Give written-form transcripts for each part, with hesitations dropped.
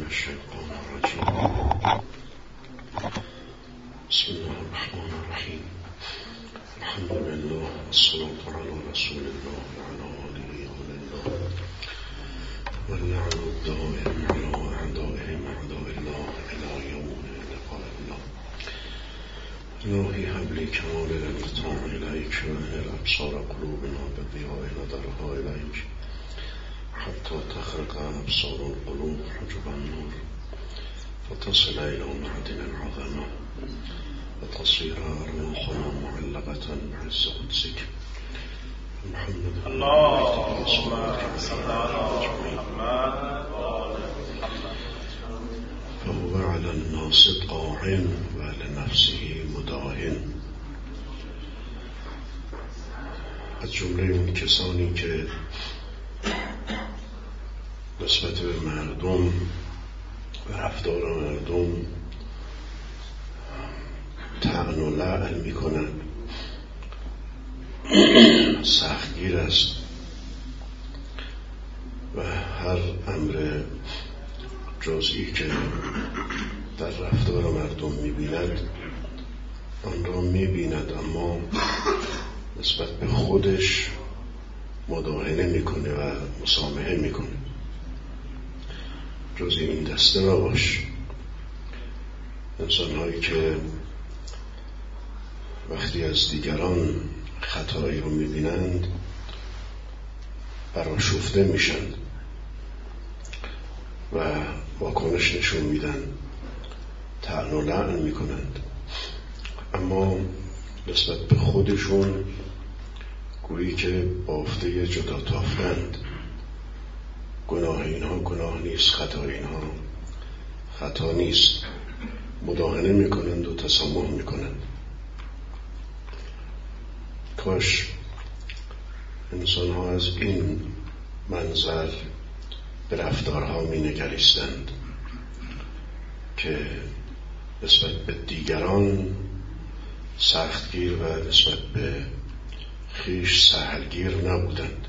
الشيطان الرجيم. بسم الله الرحمن الرحيم. الحمد لله والصلاة على رسول الله وعلى آله الله واللعن الدائم على أعدائهم أعداء الله إلى يوم لقاء الله. إلهي هب لي كمال الانقطاع إليك وأنر أبصار قلوبنا بضياء نظرها إليك حتى تخرق أبصار القلوب حجب النور فتصل إلى معدن العظمة وتصير أرواحنا معلقة بعز قدسك. محمد اللهم صل على محمد. فهو على الناس طاع ولنفسه مداهن. از جمله اون کسانی که نسبت به مردم و رفتار مردم طعن و لعن می کنند، سختگیر است و هر امر جزئی که در رفتار مردم می بیند آن را می بیند، اما نسبت به خودش مداهنه می کنه و مسامحه می کنه. جز این دسته نباش. انسان هایی که وقتی از دیگران خطایی رو میبینند برآشفته میشن و واکنش نشون میدن، طعن و لعن میکنند، اما نسبت به خودشون گویی که بافته جدا تافتند. گناه اینها گناه نیست، خطا اینها خطا نیست. مداهنه میکنند و تسامح میکنند. کاش انسان ها از این منظر به رفتارها می نگریستند که نسبت به دیگران سختگیر و نسبت به خویش سهلگیر نبودند.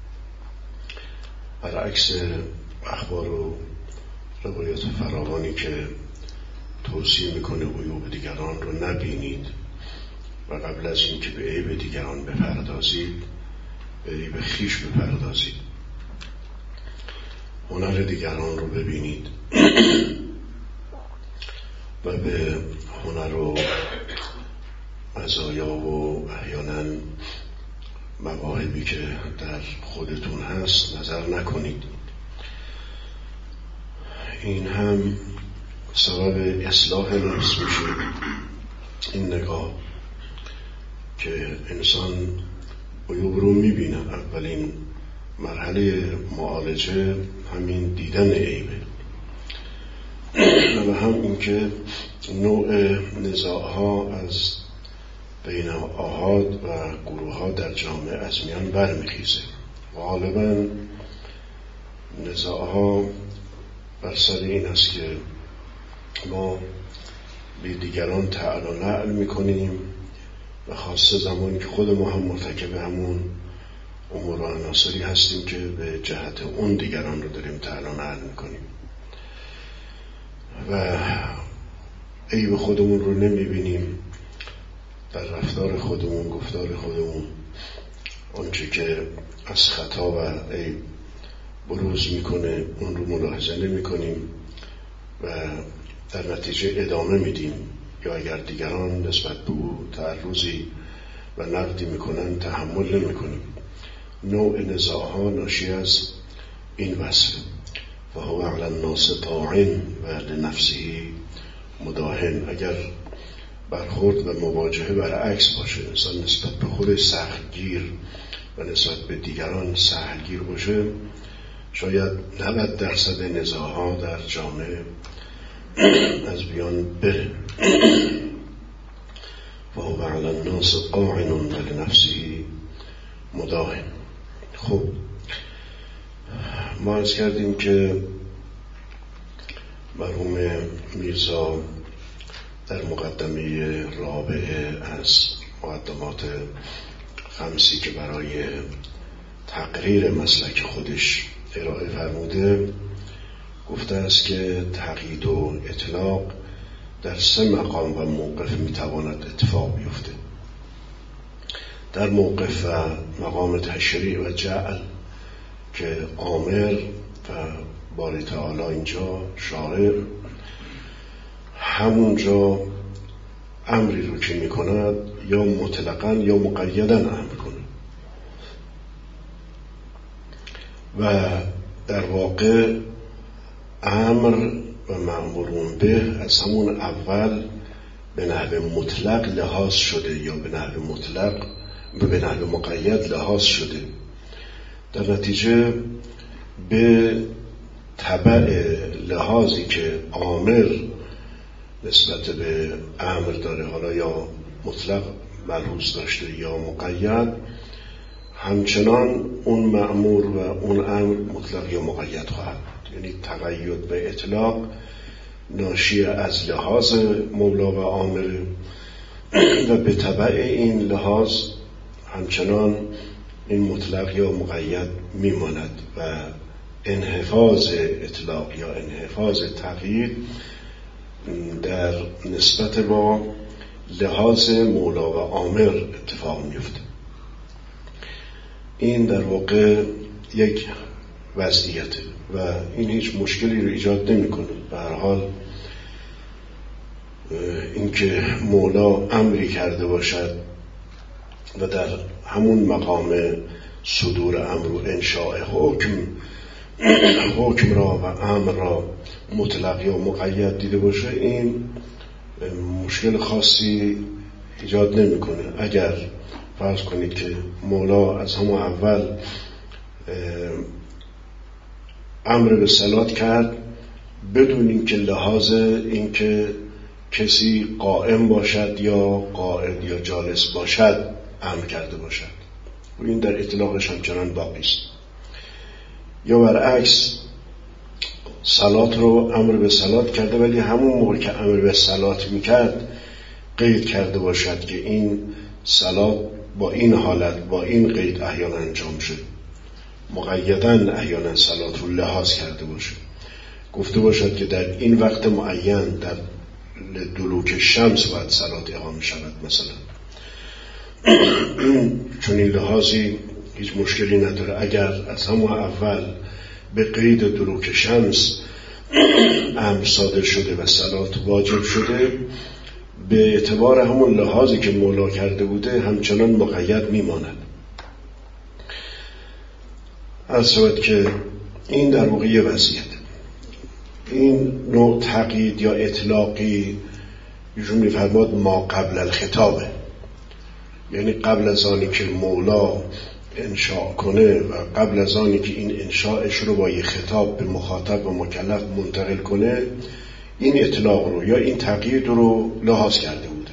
برعکس اخبار و روایات فراوانی که توصیه میکنه عیوب دیگران رو نبینید و قبل از این که به عیب دیگران بپردازید به عیب خویش بپردازید. هنر دیگران رو ببینید و به هنر و مزایا و احیانا مواهبی که در خودتون هست نظر نکنید. این هم سبب اصلاح نفس میشه، این نگاه که انسان عیوب رو میبینه. اولین مرحله معالجه همین دیدن عیبه و هم این که نوع نزاعها از بین آحاد و گروه ها در جامعه از میان برمیخیزه و غالبا نزاعها بر سر این است که ما به دیگران طعن و لعن میکنیم و خاصه زمانی که خود ما هم مرتکب همون امور و عناصری هستیم که به جهت اون دیگران رو داریم طعن و لعن میکنیم و عیب خودمون رو نمیبینیم در رفتار خودمون، گفتار خودمون. آنچه که از خطا و عیب بروز میکنه اون رو ملاحظه نمیکنیم و در نتیجه ادامه میدیم، یا اگر دیگران نسبت به او تعرضی و نقدی میکنن تحمل نمیکنیم. نوع نزاعها ناشی از این وصفه. و هو علی الناس طاع و لنفسه مداهن. اگر برخورد و مواجهه برعکس باشه، انسان نسبت به خودش سختگیر و نسبت به دیگران سهلگیر باشه، شاید 90% نزاعها در جامعه از بیان بره. و هو علی الناس قاعن و لنفسه مداهن. خب ما عرض کردیم که مرحوم میرزا در مقدمه رابعه از مقدمات 5 که برای تقریر مسلک خودش ارائه فرموده گفته است که تقیید و اطلاق در 3 مقام و موقف میتواند اتفاق بیفته. در موقف و مقام تشریع و جعل که آمر و باری تعالی اینجا شارع همونجا امری رو که میکند یا مطلقاً یا مقیداً امر کنه و در واقع امر و مأمورون به از همون اول به نحو مطلق لحاظ شده یا به نحو مقید لحاظ شده. در نتیجه به تبع لحاظی که آمر نسبت به امر داره، حالا یا مطلق ملحوظ داشته یا مقید، همچنان اون مأمور و اون امر مطلق یا مقید خواهد. یعنی تقید و اطلاق ناشی از لحاظ مولا و آمر و به تبع این لحاظ همچنان این مطلق یا مقید میماند و انحفاظ اطلاق یا انحفاظ تقیید در نسبت با لحاظ مولا و آمر اتفاق میفته. این در واقع یک وضعیته و این هیچ مشکلی رو ایجاد نمیکنه. به هر حال اینکه مولا امری کرده باشد و در همون مقام صدور امر و انشاء حکم را و امر را مطلق یا مقید دیده باشه، این مشکل خاصی ایجاد نمیکنه. اگر فرض کنید که مولا از همون اول امر به صلات کرد بدون اینکه لحاظ اینکه کسی قائم باشد یا قاعد یا جالس باشد امر کرده باشد و این در اطلاقش همچنان باقی است. یا برعکس صلات رو امر به صلات کرده ولی همون موقع که امر به صلات میکرد قید کرده باشد که این صلات با این حالت با این قید احیانا انجام شد، مقیداً احیانا صلات رو لحاظ کرده باشد، گفته باشد که در این وقت معین در دلوک شمس باید صلات اقامه شود مثلا. چون این لحاظی هیچ مشکلی نداره. اگر از همون اول به قید دلوک شمس امر صادر شده و صلات واجب شده، به اعتبار همون لحاظی که مولا کرده بوده همچنان مقید میماند. از صورت که این در واقع یه وضعیت. این نوع تقیید یا اطلاقی ایشون میفرماد ما قبل الخطابه، یعنی قبل از آنی که مولا انشاء کنه و قبل از آنی که این انشاءش رو با یه خطاب به مخاطب و مکلف منتقل کنه، این اطلاق رو یا این تقیید رو لحاظ کرده بوده.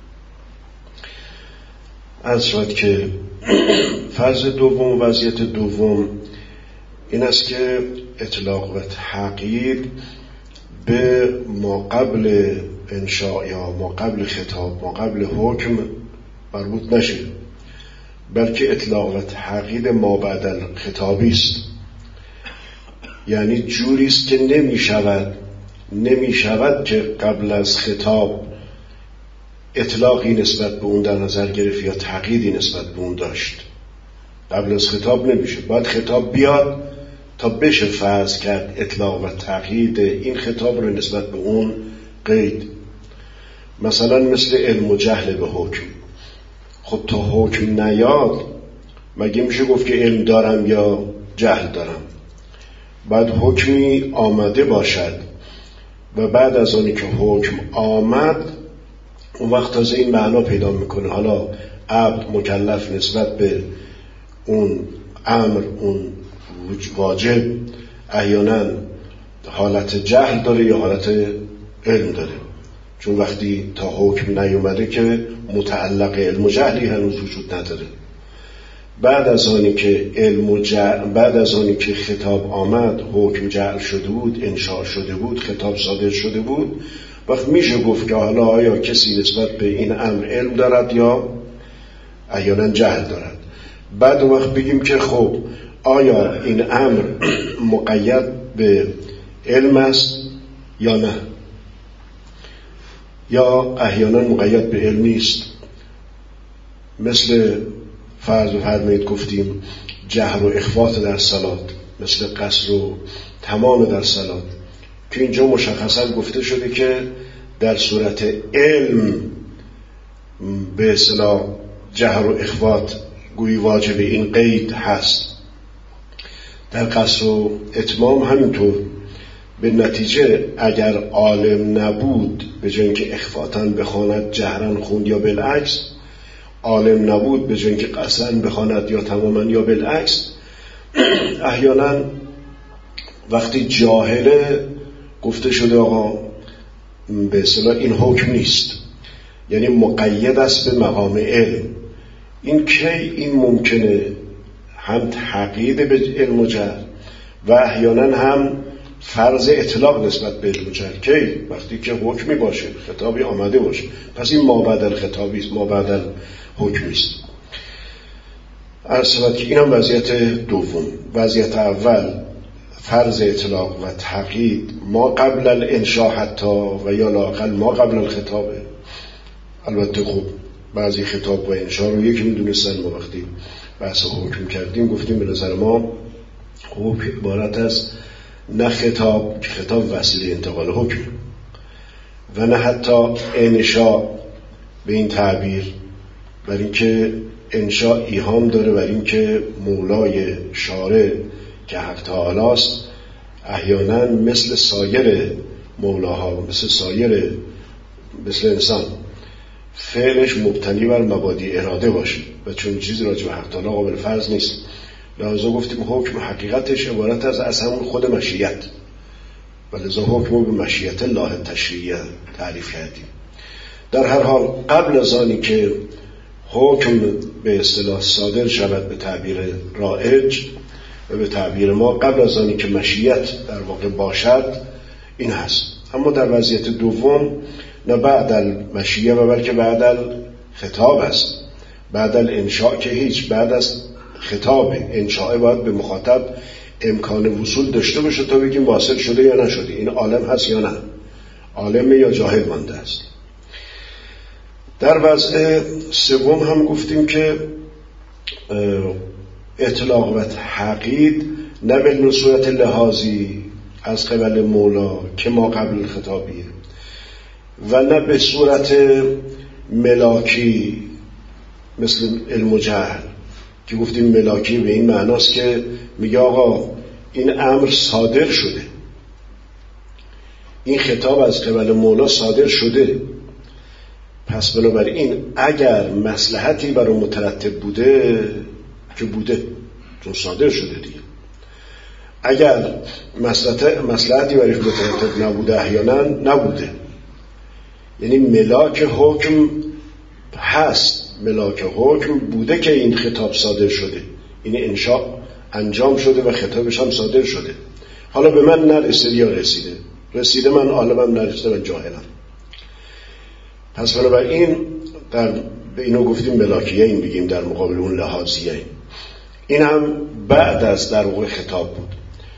از صورت که فرض دوم، وضعیت دوم این است که اطلاق و تقیید به ما قبل انشاء یا ما قبل خطاب ما قبل حکم مربوط نشه، بلکه اطلاق و تقیید ما بعد الخطابی است. یعنی جوری است که نمی شود که قبل از خطاب اطلاقی نسبت به اون در نظر گرفت یا تقییدی نسبت به اون داشت. قبل از خطاب نمیشه، باید خطاب بیاد تا بشه فرض کرد اطلاق و تقیید این خطاب رو نسبت به اون قید. مثلا مثل علم و جهل به حکم. خب تا حکم نیاد مگه میشه گفت که علم دارم یا جهل دارم؟ بعد حکمی آمده باشد و بعد از آنی که حکم آمد اون وقت تازه این معنا پیدا میکنه. حالا عبد مکلف نسبت به اون امر، اون واجب، احیانا حالت جهل داره یا حالت علم داره، چون وقتی تا حکم نیومده که متعلق علم و جهلی هنوز وجود نداره. بعد از آنی که بعد از آنی که خطاب آمد، حکم جعل شده بود، انشاء شده بود، خطاب صادر شده بود، وقت میشه گفت که حالا آیا کسی نسبت به این امر علم دارد یا احیانا جهل دارد. بعد وقت بگیم که خب آیا این امر مقید به علم است یا نه، یا احیانا مقید به علم نیست. مثل فرض بفرمایید گفتیم جهر و اخفات در صلات، مثل قصر و تمام در صلات، که اینجا مشخصا گفته شده که در صورت علم به اصطلاح جهر و اخفات گویی واجب این قید هست. در قصر و اتمام همینطور. به نتیجه اگر عالم نبود به جای اینکه اخفاتاً بخواند جهراً خوند یا بالعکس، عالم نبود به جای اینکه قصراً بخواند یا تماماً یا بالعکس، احیانا وقتی جاهله گفته شده آقا به اصطلاح این حکم نیست، یعنی مقید است به مقام علم. این کی این ممکنه؟ هم تقیید به علم و جهل و احیانا هم فرض اطلاق نسبت به علم و جهل. کی؟ وقتی که حکمی باشه، خطابی آمده باشه. پس این مابعد خطابی است، مابعد حکمی است. عرض که این هم وضعیت دوم. وضعیت اول فرض اطلاق و تقیید ما قبل الانشاء حتی و یا لااقل ما قبل الخطابه. البته خب بعضی خطاب و انشاء رو یکی میدونستن. ما وقتی بحث حکم کردیم گفتیم به نظر ما حکم عبارت از نه خطاب که خطاب وسیله انتقال حکم و نه حتی انشاء به این تعبیر، برای اینکه انشاء ایهام داره برای اینکه مولای شارع که حق تعالی است احیانا مثل سایر مولاها، مثل انسان فعلش مبتنی بر مبادی اراده باشه و چون چیزی راجع به حق تعالی قابل فرض نیست. لذا گفتیم حکم حقیقتش عبارت از همون خود مشیت و لذا حکم رو به مشیت الله تشریعی تعریف کردیم. در هر حال قبل از آنی که حکم به اصطلاح صادر شود به تعبیر رایج و به تعبیر ما، قبل از آنی که مشیت در واقع باشد این هست. اما در وضعیت دوم نه بعد المشیه و بلکه بعد الخطاب است. بعد الانشاء که هیچ، بعد از خطاب. انشاء باید به مخاطب امکان وصول داشته باشه تا بگیم واصل شده یا نشده، این عالم هست یا نه، عالم یا جاهل مانده است. در وضع سوم هم گفتیم که اطلاق و تقیید نه به صورت لحاظی از قبل مولا که ما قبل خطابیه و نه به صورت ملاکی مثل علم و جهل که گفتیم ملاکی به این معناست که میگه آقا این امر صادر شده، این خطاب از قبل مولا صادر شده، پس بنابراین اگر مصلحتی برای مترتب بوده که بوده چون صادر شده دیگه، اگر مصلحتی برای مترتب نبوده احیانا نبوده. یعنی ملاک حکم هست، ملاک حکم بوده که این خطاب صادر شده، این انشاء انجام شده و خطابش هم صادر شده. حالا به من نرسیده یا رسیده من عالمم نرسیده من جاهلم. پس بنابراین به اینو گفتیم ملاکیه این بگیم در مقابل اون لحاظیه. این هم بعد از در واقع خطاب بود.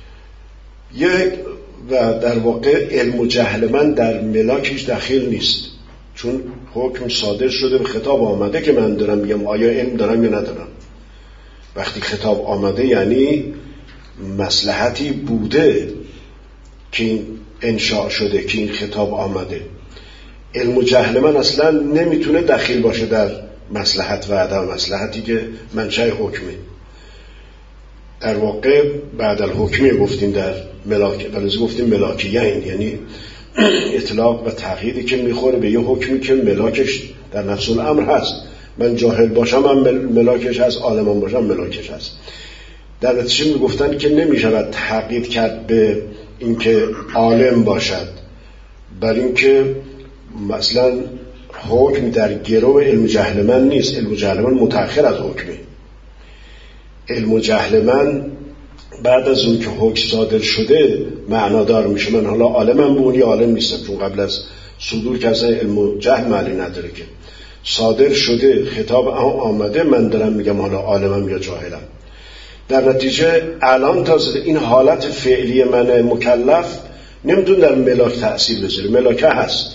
و در واقع علم و جهل من در ملاکش دخیل نیست، چون حکم صادر شده به خطاب آمده که من دارم میگم آیا علم دارم یا ندارم. وقتی خطاب آمده یعنی مصلحتی بوده که این انشاء شده، که این خطاب آمده. علم و جهل من اصلا نمیتونه دخیل باشه در مصلحت و عدم مصلحتی که منشأ حکمه. در واقع بعد الحکمی گفتیم در ملاک، در گفتیم ملاکیین، یعنی اطلاق و تقییدی که میخوره به یه حکمی که ملاکش در نفس الامر هست. من جاهل باشم هم ملاکش هست، عالمان باشم ملاکش هست. در نتیجه میگفتن که نمیشود تقیید کرد به اینکه عالم باشد، بر اینکه مثلا حکم در گرو علم جهل من نیست. علم جهل من متأخر از حکمه. علم جهل من بعد از اون که حکم صادر شده معنادار میشه. من حالا عالمم به اون یا عالم نیستم، چون قبل از صدور که اصلا علم و جهل معنی نداره، که صادر شده خطاب آمده من دارم میگم حالا عالمم یا جاهلم. در نتیجه الان تازه این حالت فعلی من مکلف نمیتونه در ملاک تأثیر بذاره. ملاکه هست،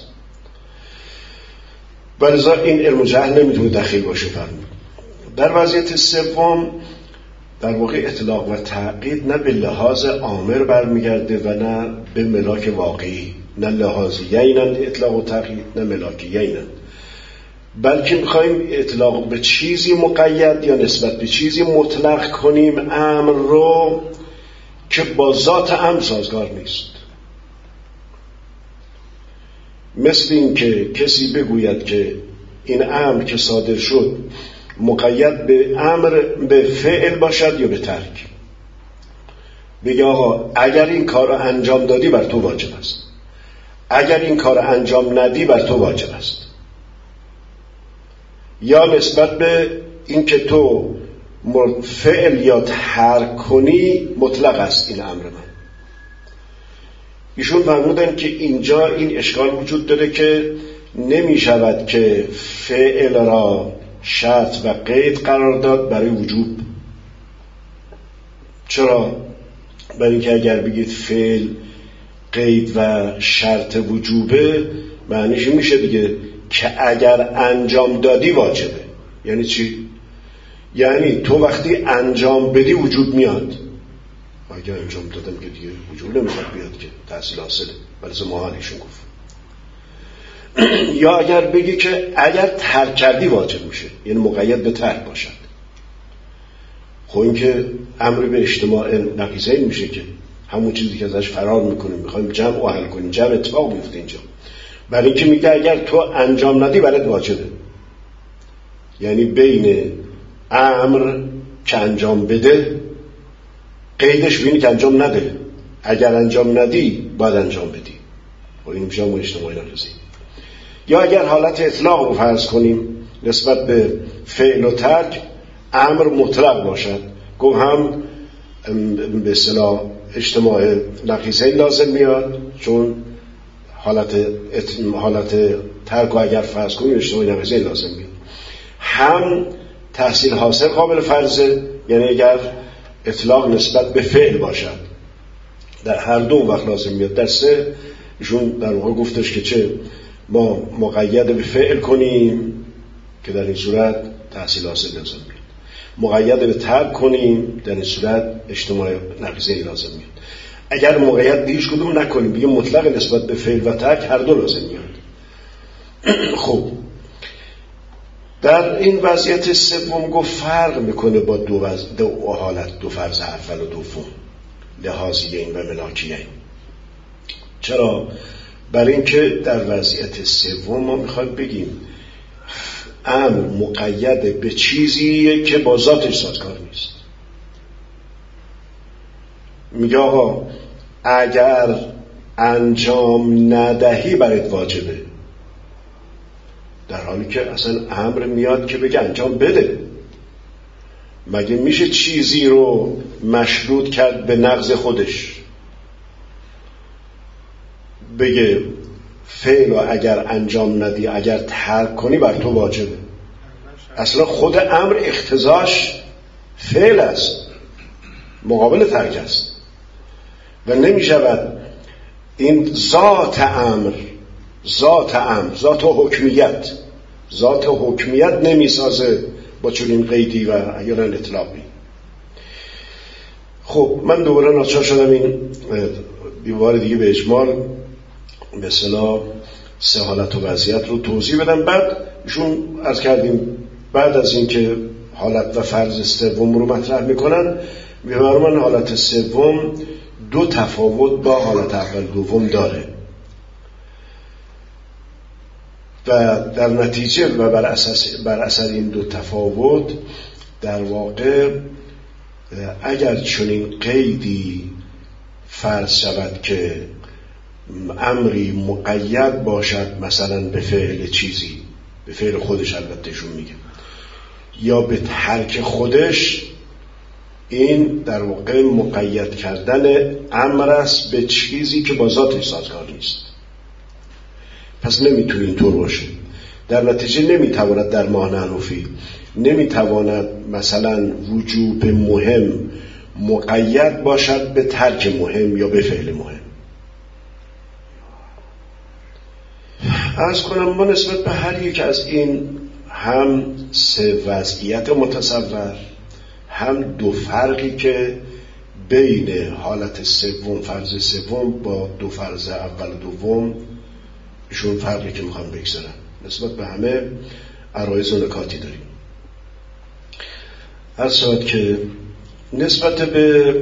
ولذا این علم و جهل نمیتونه دخیل باشه. فرمود در وضعیت سوم در واقع اطلاق و تعقید نه به لحاظ آمر برمیگرده و نه به ملاک واقعی، نه لحاظیینند اطلاق و تعقید نه ملاکیینند، بلکه میخوایم اطلاق به چیزی مقید یا نسبت به چیزی مطلق کنیم امر رو که با ذات امر سازگار نیست. مثل این که کسی بگوید که این امر که صادر شد مقید به امر به فعل باشد یا به ترک. بگه آقا اگر این کار رو انجام دادی بر تو واجب است، اگر این کار رو انجام ندی بر تو واجب است. یا نسبت به این که تو فعل یا ترک کنی مطلق است این امر من. ایشون فرمودن که اینجا این اشکال وجود داره که نمی شود که فعل را شرط و قید قرار داد برای وجوب. چرا؟ برای اینکه اگر بگید فعل قید و شرط وجوبه معنیش میشه دیگه که اگر انجام دادی واجبه. یعنی چی؟ یعنی تو وقتی انجام بدی وجوب میاد. اگر انجام دادم که دیگه وجوب نمیخواد بیاد که تحصیل حاصله، بلکه محالیشون گفت. یا اگر بگی که اگر ترک کردی واجب میشه، یعنی مقید به ترک باشد. خب این که امر به اجتماع نقیضین میشه که همون چیزی که ازش فرار میکنیم میخوایم جمع و حل کنیم، جمع اتفاق میفته اینجا. برای اینکه میگه اگر تو انجام ندی برات واجبه، یعنی بین امر که انجام بده قیدش بینی که انجام نده، اگر انجام ندی باید انجام بدی. و این میشه همون اجتماعی نقیضین. یا اگر حالت اطلاق رو فرض کنیم نسبت به فعل و ترک امر مطلق باشد، گفت هم به اصطلاح اجتماع نقیضین لازم میاد، چون حالت ترک و اگر فرض کنیم اجتماع نقیضین لازم میاد. هم تحصیل حاصل قابل فرضه، یعنی اگر اطلاق نسبت به فعل باشد در هر دو وقت لازم میاد. در سه ایشون در واقع گفتش که چه ما مقید به فعل کنیم که در این صورت تحصیل حاصل لازم میاد، مقید به ترک کنیم در این صورت اجتماع نقیضین لازم میاد. اگر مقید به هیچ کدوم نکنیم بگیم مطلق نسبت به فعل و ترک هر دو لازم میاد. خب در این وضعیت سوم گفت فرق میکنه با دو حالت، دو فرض اول و دوم، لحاظیین و ملاکیین. چرا؟ برای اینکه در وضعیت سوم ما میخوایم بگیم امر مقید به چیزیه که با ذاتش سازگار نیست. میگه آقا اگر انجام ندهی برات واجبه، در حالی که اصلا امر میاد که بگه انجام بده. مگه میشه چیزی رو مشروط کرد به نقض خودش؟ بگه فعل و اگر انجام ندی اگر ترک کنی بر تو واجبه. اصلا خود امر اقتضاش فعل است، مقابل ترک است و نمی شود این ذات امر، ذات حکمیت نمی سازه با چنین قیدی و اگر اطلاقی. خب من دوباره ناچار شدم این بیوار دیگه به اجمال به اصطلاح سه حالت و وضعیت رو توضیح بدم. بعد ایشون عرض کردیم بعد از این که حالت و فرض سوم رو مطرح میکنن، برای من حالت سوم دو تفاوت با حالت اول دوم داره و در نتیجه و بر اثر این دو تفاوت در واقع اگر چنین قیدی فرض شود که امری مقید باشد مثلا به فعل چیزی، به فعل خودش البته شون میگه، یا به ترک خودش، این در واقع مقید کردن امر است به چیزی که با ذاتش سازگار نیست. پس نمیتونه اینطور باشه. در نتیجه نمیتواند در معنوی نمیتواند مثلا وجوب مهم مقید باشد به ترک مهم یا به فعل مهم. عرض کنم ما نسبت به هر یک از این هم سه وضعیت متصور، هم دو فرقی که بین حالت سوم، فرض سوم با دو فرض اول و دوم، ایشون فرقی که میخوام بگذارم، نسبت به همه عرایض و نکاتی داریم. هر ساعت که نسبت به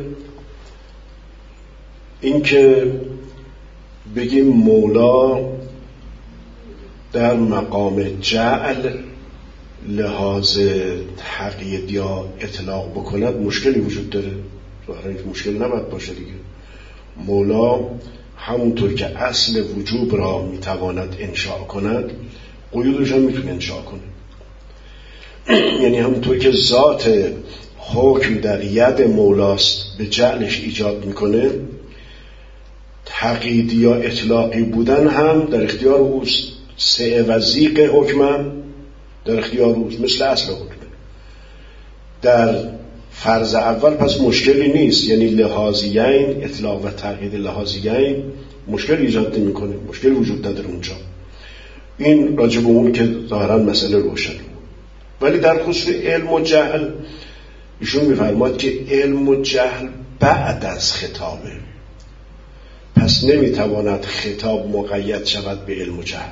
این که بگیم مولا در مقام جعل لحاظ تقیید یا اطلاق بکند مشکلی وجود داره. ظاهرا مشکل نباید باشه دیگه. مولا همونطور که اصل وجوب را میتواند انشاء کند، قیودش هم میتونه انشاء کنه. یعنی همونطور که ذات حکم در ید مولاست به جعلش ایجاد میکنه، تقییدی یا اطلاقی بودن هم در اختیار اوست. سعه و ضیق حکمم در اختیار اوست، مثل اصل حکمه. در فرض اول پس مشکلی نیست، یعنی لحاظیین، اطلاق و تقیید لحاظیین مشکل ایجاد نمی کنه، مشکل وجود نداره اونجا. این راجع به اون که ظاهرا مسئله روشن. ولی در خصوص علم و جهل ایشون می‌فرماید که علم و جهل بعد از خطابه، پس نمیتواند خطاب مقید شود به علم و جهل.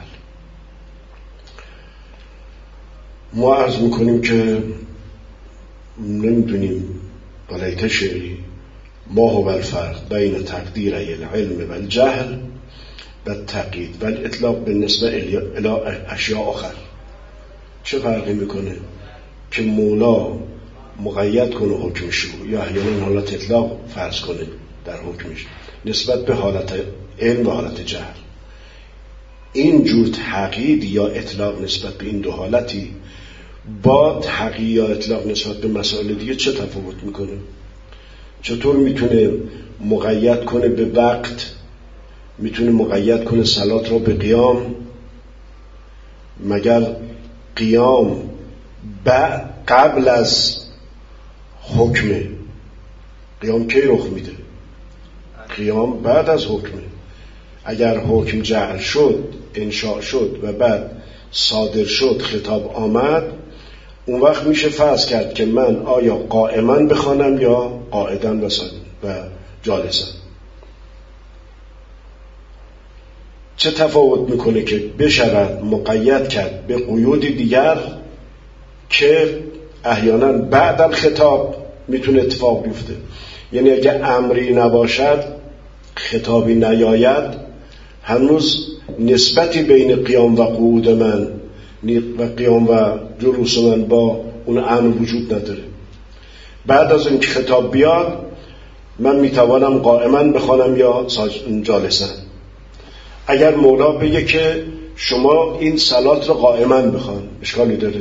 ما عرض میکنیم که نمیدونیم بلیت شعری ما هو الفرق بین تقدیر العلم و الجهل و تقیید و الاطلاق بالنسبه الی اشیاء آخر. چه فرقی میکنه که مولا مقید کنه حکمشو یا احیانا حالت اطلاق فرض کنه در حکمش نسبت به حالت علم و حالت جهل؟ این جور تقیید یا اطلاق نسبت به این دو حالتی با تقیید یا اطلاق نسبت به مسائل دیگه چه تفاوت میکنه؟ چطور میتونه مقید کنه به وقت، میتونه مقید کنه صلات را به قیام؟ مگر قیام قبل از حکمه؟ قیام کی رخ میده؟ قیام بعد از حکمه. اگر حکم جعل شد، انشاء شد و بعد صادر شد، خطاب آمد، اون وقت میشه فرض کرد که من آیا قائما بخوانم یا قاعدا و جالسا. چه تفاوت میکنه که بشود مقید کرد به قیود دیگر که احیانا بعد الخطاب میتونه اتفاق بیفته؟ یعنی اگه امری نباشد، خطابی نیاید، هنوز نسبتی بین قیام و قعود من و قیام و جلوس من با اون امر وجود نداره. بعد از اینکه خطاب بیاد من میتوانم قائما بخوانم یا جالسا. اگر مولا بگه که شما این صلات رو قائما بخوان، اشکالی داره؟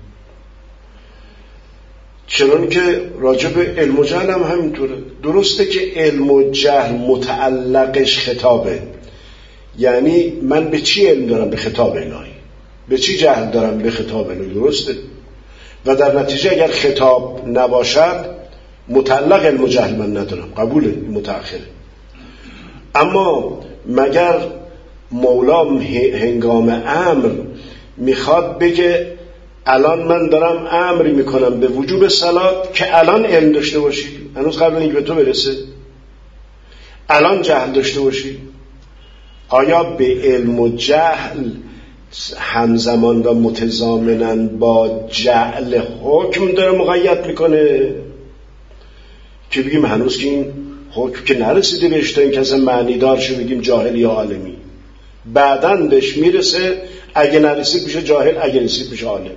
چنان که راجع به علم و جهل هم همینطوره. درسته که علم و جهل متعلقش خطابه، یعنی من به چی علم دارم؟ به خطاب الهی. به چی جهل دارم؟ به خطاب الهی. درسته. و در نتیجه اگر خطاب نباشد متعلق علم و جهل من ندارم، قبول متأخره. اما مگر مولا هنگام امر میخواد بگه الان من دارم امری میکنم به وجوب صلات که الان علم داشته باشی، هنوز قبل اینکه به تو برسه الان جهل داشته باشی؟ آیا به علم و جهل همزمان و متضامناً با جعل حکم داره مقید میکنه که بگیم هنوز که این حکم که نرسیده بهش تا این کسی معنی دار شه بگیم جاهل یا عالمی؟ بعداً بهش میرسه، اگه نرسید میشه جاهل، اگه رسید میشه عالم.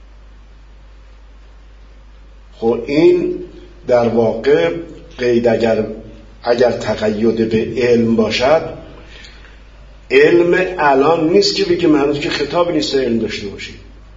خب این در واقع قید اگر تقید به علم باشد، علم الان نیست که بگیم هنوز که خطاب نیست علم داشته باشی.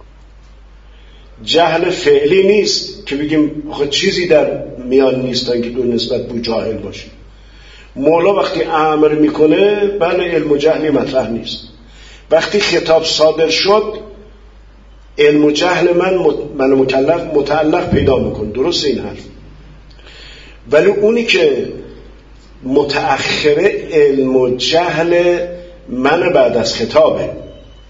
جهل فعلی نیست که بگیم آخه چیزی در میان نیست تا اینکه دو نسبت به جاهل باشی. مولا وقتی امر میکنه بله علم و جهلی مطرح نیست. وقتی خطاب صادر شد علم و جهل من مکلف متعلق پیدا میکنه. درست این حرف. ولی اونی که متأخره علم و جهل من بعد از خطابه،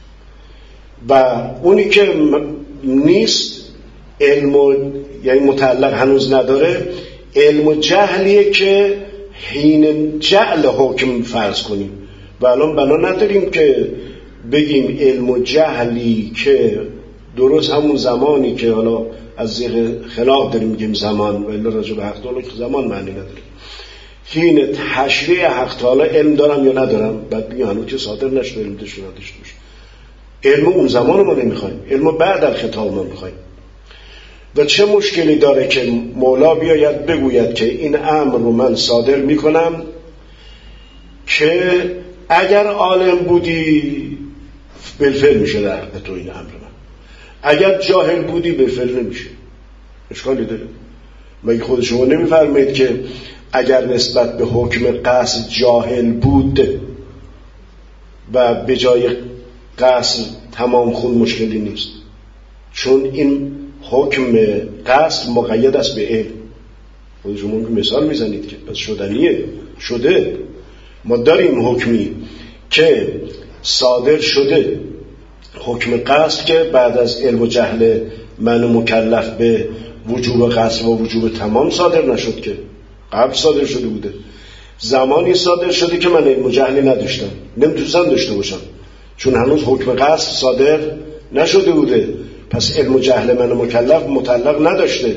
و اونی که نیست علم یعنی متعلق هنوز نداره، علم و جهلیه که حین جهل حکم فرض کنیم. و الان بنا نداریم که بگیم علم و جهلی که درست همون زمانی که حالا از زیر خلاف داریم میگیم زمان، ولی راجع به حق تعالی زمان معنی نداره. حین تشریع حق تعالی علم دارم یا ندارم، بعد بگیم هنوز که صادر نشده علم داشته نداشته باشه. علم اون زمان ما نمیخوایم، علم بعد از خطاب ما میخوایم. و چه مشکلی داره که مولا بیاید بگوید که این امر رو من صادر میکنم که اگر عالم بودی بالفعل میشه در حق تو این امر من، اگر جاهل بودی بالفعل نمیشه. اشکالی داره؟ مگه خود شما نمیفرمایید که اگر نسبت به حکم قصد جاهل بود و به جای قصد تمام خون مشکلی نیست، چون این حکم قصد مقید است به علم. خود شما مثال میزنید که پس شدنیه، شده. ما داریم حکمی که صادر شده، حکم قصد که بعد از علم و جهل من مکلف به وجوب قصد و وجوب تمام صادر نشد، که قبل صادر شده بوده. زمانی صادر شده که من علم و جهلی نداشتم، نمیتونستم داشته باشم، چون هنوز حکم قصد صادر نشده بوده، پس علم و جهل من مکلف مطلق نداشته.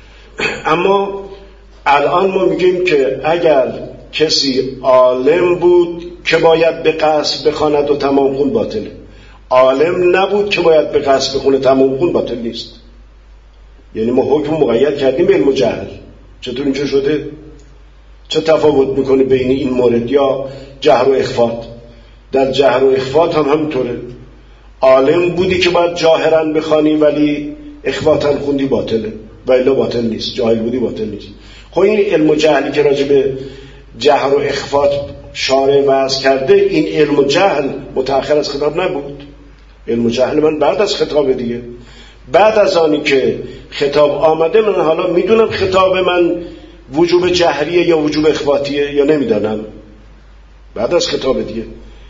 اما الان ما میگیم که اگر کسی عالم بود که باید به قصد بخواند و تمام خون باطله، عالم نبود که باید به قصد بخونه تمام خون باطل نیست. یعنی ما حکم مقید کردیم به علم و جهل. چطور اینجا شده؟ چه تفاوت میکنه بین این مورد یا جهر و اخفات؟ در جهر و اخفات هم همینطوره، عالم بودی که باید جاهرا بخوانی ولی اخفاتا خوندی باطله، و الا باطل نیست. جاهل بودی باطل نیست. خب این علم و جهلی که راجع به جهر و اخفات شارع وضع کرده، این علم و جهل متأخر از خطاب نبود. علم و جهل من بعد از خطاب دیگه، بعد از آنی که خطاب آمده من حالا میدونم خطاب من وجوب جهریه یا وجوب اخفاتیه یا نمیدانم، بعد از خطاب دیگه.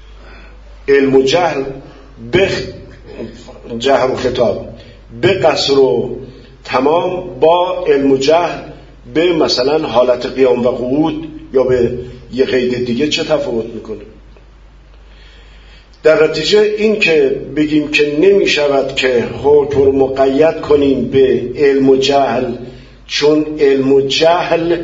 علم و جهل به جهر و خطاب به قصر و تمام با علم و جهل به مثلا حالت قیام و قعود یا به یه قید دیگه چه تفاوت میکنه؟ در نتیجه این که بگیم که نمی شود که حکم رو مقید کنیم به علم و جهل، چون علم و جهل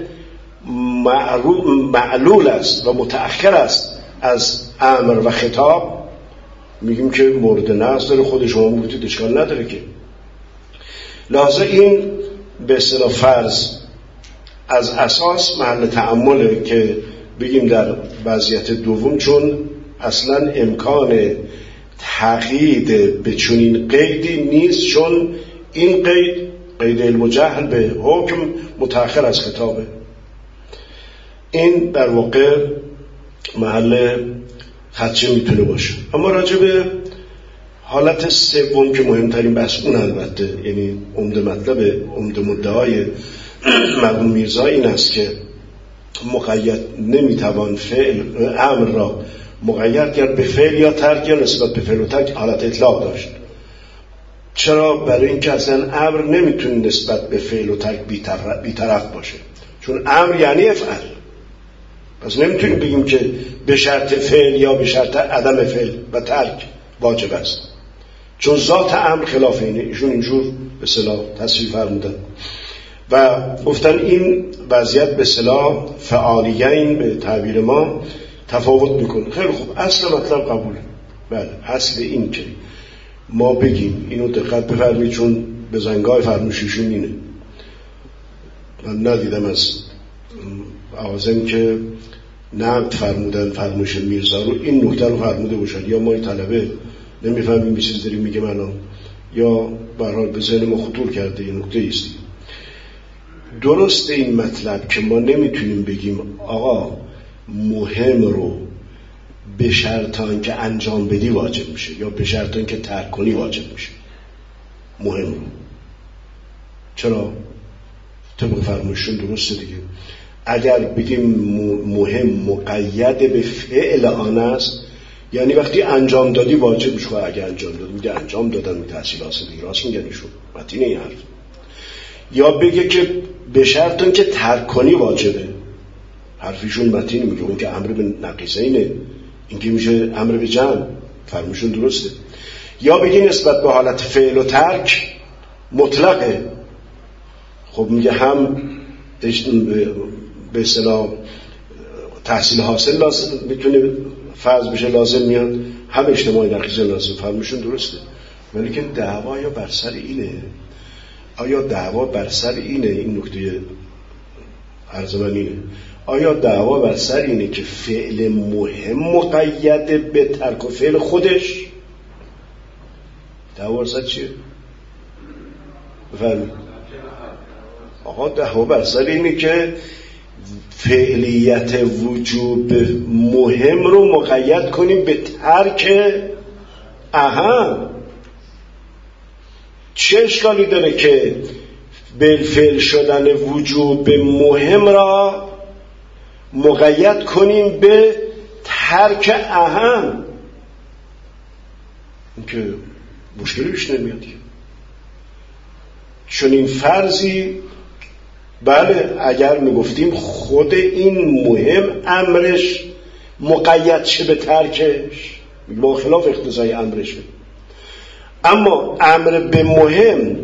معلول است و متأخر است از امر و خطاب، میگیم که مورد نقض داره. خود شما میگوید اشکال نداره که. لحاظا این به اصطلاح فرض از اساس محل تأمله که بگیم در وضعیت دوم، چون اصلا امکان تقیید به چنین قیدی نیست، چون این قید علم و جهل به حکم متأخر از خطابه. این در واقع محل خدشه میتونه باشه. اما راجع به حالت سوم که مهمترین بحث اون البته، یعنی عمده مطلب عمده مدعای مرحوم میرزا این است که مقید نمیتوان فعل امر را مقید کرد به فعل یا ترک یا نسبت به فعل و ترک حالت اطلاق داشت. چرا؟ برای اینکه اصلا امر نمیتونه نسبت به فعل و ترک بی‌طرف باشه، چون امر یعنی افعل. پس نمیتونیم بگیم که به شرط فعل یا به شرط عدم فعل و ترک واجب است، چون ذات امر خلاف اینه. ایشون اینجور به اصطلاح تصریح فرمودن و گفتن این وضعیت به اصطلاح فعالیین به تعبیر ما تفاوت میکنه. خیلی خوب، اصل مطلب قبوله. بله، اصل این که ما بگیم، اینو دقت بفرمایید چون به زنگاه فرموشیشون اینه. من ندیدم از آزم که نقد فرمودن فرموش میرزا رو این نکته رو فرموده باشد، یا ما طلبه نمیفهمیم چیزی داریم میگه منو، یا به هر حال به ذهن ما خطور کرده این نکته ایست. درست این مطلب که ما نمیتونیم بگیم آقا مهم رو به شرط آنکه انجام بدی واجب میشه یا به شرط آنکه ترک کنی واجب میشه. مهم رو چرا؟ طبق فرمایشون درسته دیگه. اگر بگیم مهم مقید به فعل آن است یعنی وقتی انجام دادی واجب میشه. اگه انجام دادی میگه انجام دادن، می تحصیل حاصل دیگه، راست میگن ایشون متین این حرف. یا بگه که به شرط اون که ترک کنی واجبه، حرفیشون متین میگه اون که امر به نقیضه اینه، این که میشه امر به جمع، فرمشون درسته. یا بگی نسبت به حالت فعل و ترک مطلقه، خب میگه هم به اصطلاح تحصیل حاصل لازم میتونه فرض بشه لازم میاد، هم اجتماعی نقیضه لازم، فرمشون درسته. ولی که دعوا یا بر سر اینه، آیا دعوا بر سر اینه، این نکته عرض من اینه، آیا دعوا بر سر اینه که فعل مهم مقید به ترک و فعل خودش؟ دعوا بر سر چیه؟ بفرمایید. آقا دعوا بر سر اینه که فعلیت وجوب مهم رو مقید کنیم به ترک اهم. چه اشکالی داره که بالفعل شدن وجوب مهم را مقید کنیم به ترک اهم؟ این که مشکلی بیش نمیاد که چون این فرضی، بله اگر میگفتیم خود این مهم امرش مقید شه به ترکش، با خلاف اقتضای امرش، اما امر به مهم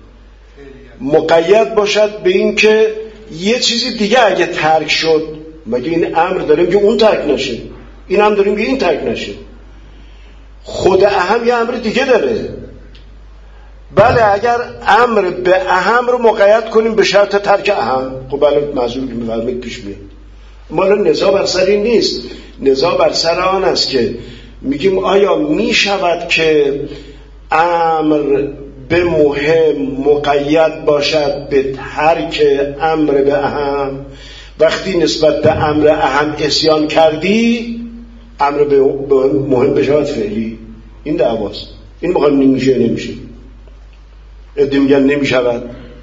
مقید باشد به این که یه چیزی دیگه اگه ترک شد، مگه این امر داریم که اون ترک نشه، این هم داریم که این ترک نشه. خود اهم یه امر دیگه داره. بله اگر امر به اهم رو مقید کنیم به شرط ترک اهم، خب بله معذور که می‌فرمایید پیش میاد. ما نزاع بر سر این نیست، نزاع بر سر آن است که میگیم آیا میشود که امر به مهم مقید باشد به ترک امر به اهم؟ وقتی نسبت به امر اهم عصیان کردی امر به مهم بشود فعلی. این دعواست. این مهم نمیشه. ادعا میگن نمیشود،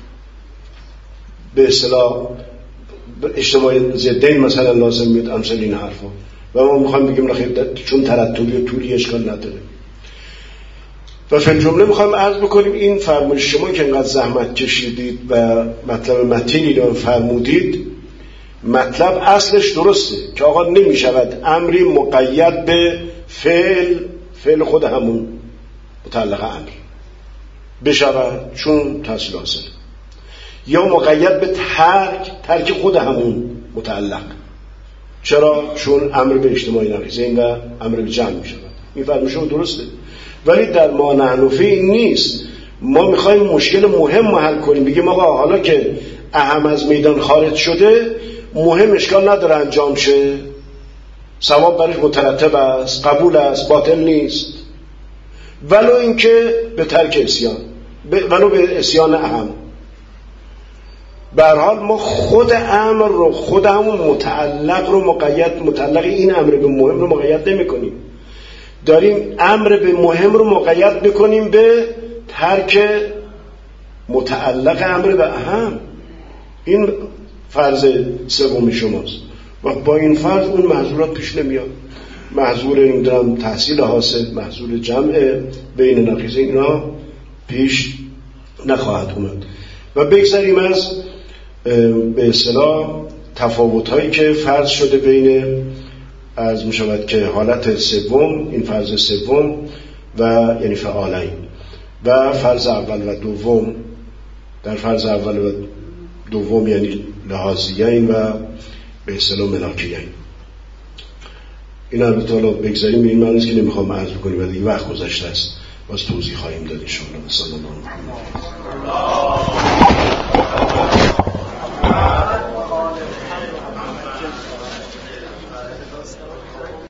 به اصطلاح اجتماعی ضدین مثلا لازم میاد امثال این حرفا، و ما میخوایم بگیم نخیر چون ترتبی و طولی اشکال نداره. و فی الجمله میخوایم عرض بکنیم این فرمایش شما که اینقدر زحمت کشیدید و مطلب متینی رو فرمودید، مطلب اصلش درسته که آقا نمیشود امری مقید به فعل خود همون متعلق امر بشود چون تحصیل حاصل، یا مقید به ترک خود همون متعلق. چرا؟ چون امر به اجتماعی نقیضه و امر به جمع میشود. این فرمایش درسته، ولی در ما نحن فیه این نیست. ما میخوایم مشکل مهم حل کنیم، بگیم آقا حالا که اهم از میدان خارج شده مهم اشکال نداره انجام شه، ثواب برش مترتب است، قبول است، باطل نیست، ولو اینکه به ترک اسیان، ولو به اسیان اهم. به هر حال ما خود امر رو، خود همون متعلق رو متعلق این امر به مهم رو مقید نمی کنیم، داریم امر به مهم رو مقید بکنیم به ترک متعلق امر به اهم. این فرض سوم شماست و با این فرض اون محظورات پیش نمیاد. محظور نمیدونم تحصیل حاصل، محظور جمع بین نقیضه، اینا پیش نخواهد اومد. و بگذاریم از به اصطلاح تفاوت‌هایی که فرض شده بین از میشود که حالت سوم، این فرض سوم و یعنی فعالین، و فرض اول و دوم. در فرض اول و دوم یعنی لحاظیین و به اصطلاح ملاکیین. این البته حالا بگذاریم به این معنی است که نمیخوام عرض بکنیم و دیگه وقت گذشته است، باز توضیح خواهیم داد ان شاء الله.